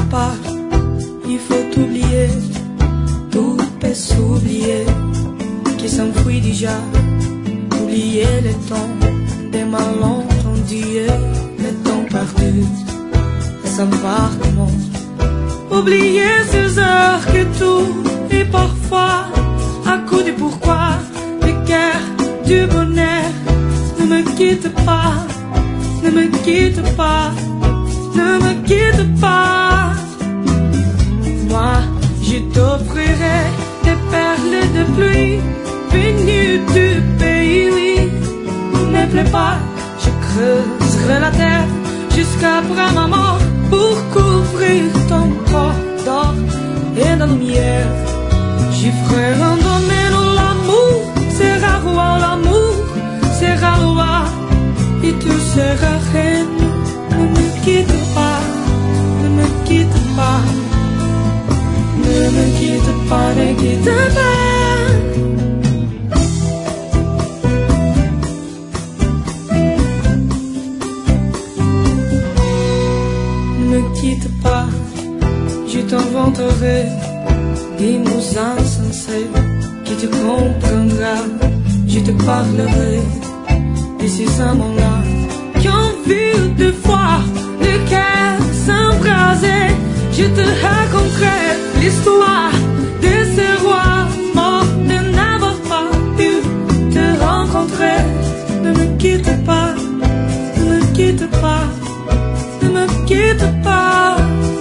pas, il faut oublier, tout peut s'oublier, qui s'enfuit déjà, oublier le temps des malentendus et le temps perdu, savoir comment oublier ces heures que tout est parfois à coup de pourquoi, de guerre, du bonheur. Ne me quitte pas, ne me quitte pas, ne me quitte pas. Moi, je t'offrirai des perles de pluie venues du pays, oui. Ne plaît pas, je creuserai la terre jusqu'après ma mort pour couvrir ton corps d'or et de lumière. J'y ferai un domaine où l'amour sera roi, l'amour sera roi, et tu seras reine. Ne me quitte pas, ne me quitte pas, ne me quitte pas, ne quitte pas. Ne me quitte pas, je t'inventerai des mots insensés qui te comprendra. Je te parlerai de ces amants-là qui ont vu deux fois le cœur s'embraser. Je te raconterai l'histoire de ces rois morts de n'avoir pas pu te rencontrer. Ne me quitte pas, ne me quitte pas, ne me quitte pas.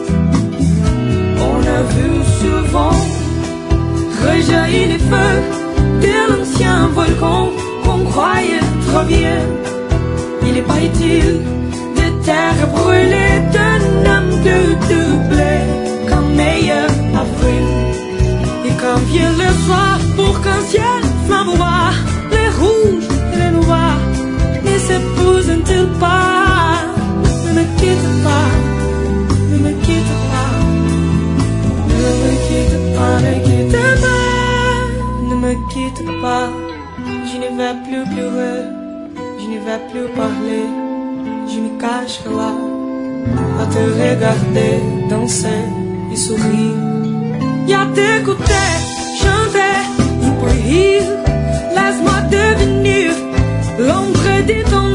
On a vu souvent rejaillir les feux de l'ancien volcan qu'on croyait trop bien. Il n'est pas utile de terre brûlée, d'un homme de doublé comme meilleur avril. Et quand vient le soir pour qu'un ciel flamboie, les rouges et les noirs ne s'épousent-ils pas? Ne me quitte pas, ne me quitte pas, ne me quitte pas, ne quitte pas, ne me quitte pas. Je ne vais plus pleurer, je ne vais plus parler, je me cache là, à te regarder, danser et sourire. Et à t'écouter, chanter et puis rire. Laisse-moi devenir l'ombre de ton